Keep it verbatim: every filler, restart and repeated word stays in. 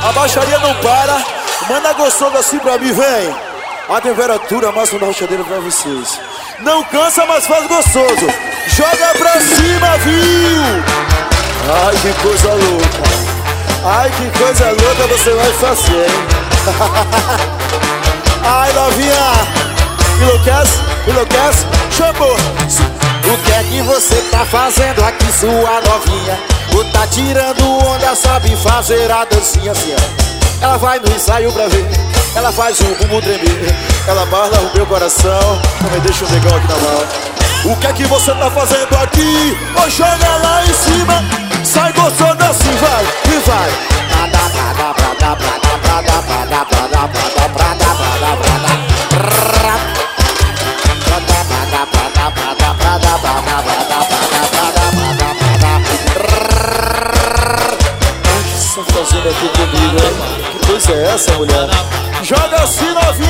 A baixaria não para. Manda gostoso assim pra mim, vem. A temperatura máxima da rochadeira pra vocês. Não cansa, mas faz gostoso. Joga pra cima, viu? Ai, que coisa louca. Ai, que coisa louca você vai fazer, hein? Ai, novinha. Enlouquece, enlouquece. Chamou. O que é que você tá fazendo aqui, sua novinha? Ou tá tirando onda, sabe fazer a dancinha assim, ó. Ela vai no ensaio pra ver. Ela faz o bumbum tremer. Ela bala o meu coração. Também deixa o negão aqui na mão. O que é que você tá fazendo aqui? Ou joga lá em cima. Sai gostoso assim, vai, e vai. O que você tá fazendo aqui comigo, hein? Que coisa é essa, mulher? Joga assim, novinha.